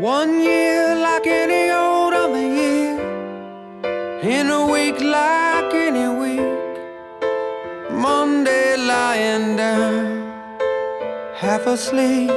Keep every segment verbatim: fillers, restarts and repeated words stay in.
One year like any old other year, in a week like any week. Monday lying down, half asleep.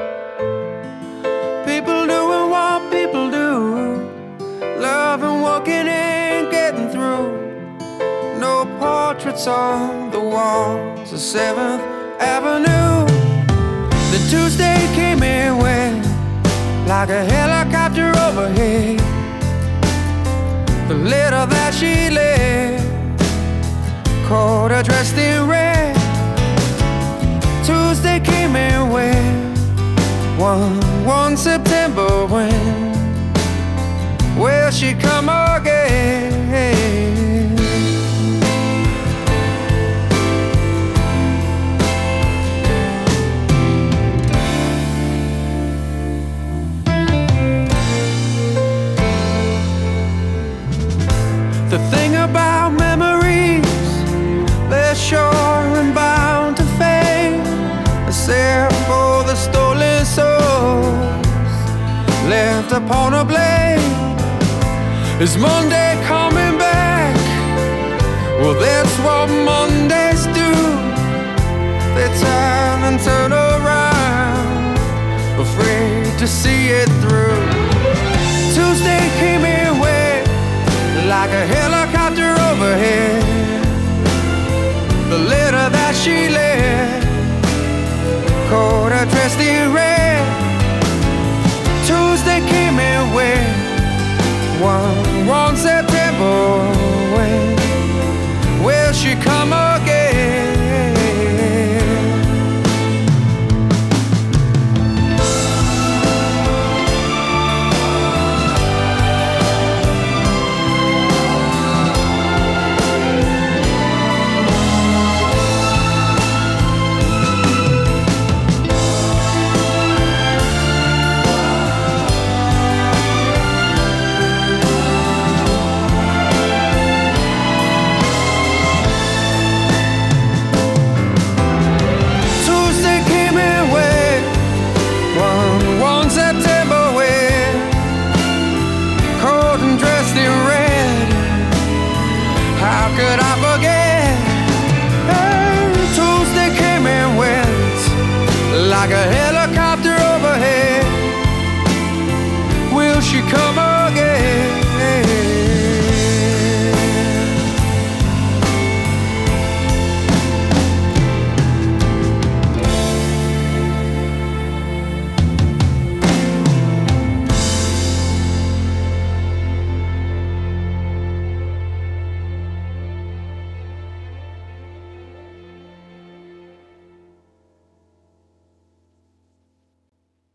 People doing what people do, loving, walking and getting through. No portraits on the walls of seventh Avenue. The Tuesday came and went like a helicopter overhead. The letter that she left caught her dressed in red. Tuesday came and went, one, one September when will she come again? The thing about memories, they're sure and bound to fade, except for the stolen souls left upon a blade. Is Monday coming back? Well, that's what Mondays do. They turn and turn around, afraid to see it through.